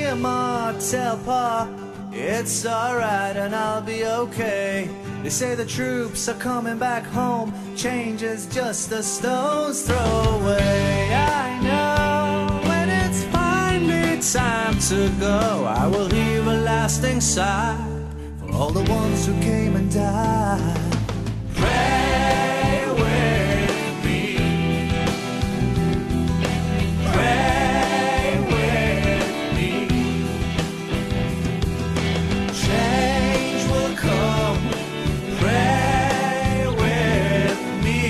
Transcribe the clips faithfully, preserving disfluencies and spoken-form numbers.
Dear Ma, tell Pa it's alright and I'll be okay. They say the troops are coming back home. Change is just a stone's throw away. I know when it's finally time to go, I will leave a lasting sigh for all the ones who came and died. Pray with me. Pray with me. Change will come. Pray with me.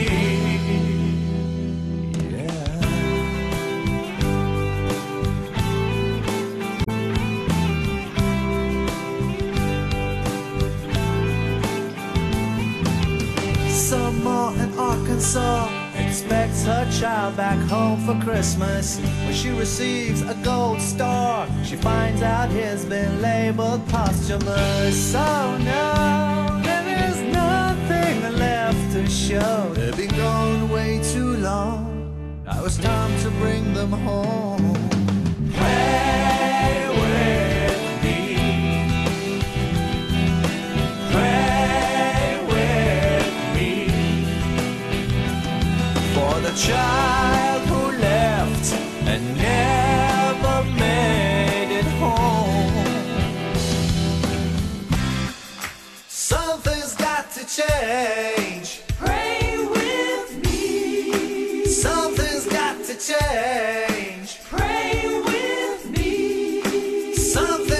Yeah. Summer in Arkansas expects her child back home for Christmas. When she receives a gold star, she finds out he's been labeled posthumous. Oh no, there is nothing left to show. They've been gone way too long. Now it's time to bring them home. Pray with me. Pray with me for the child who left and never made it home. Something's got to change. Pray with me. Something's got to change. Pray with me. Something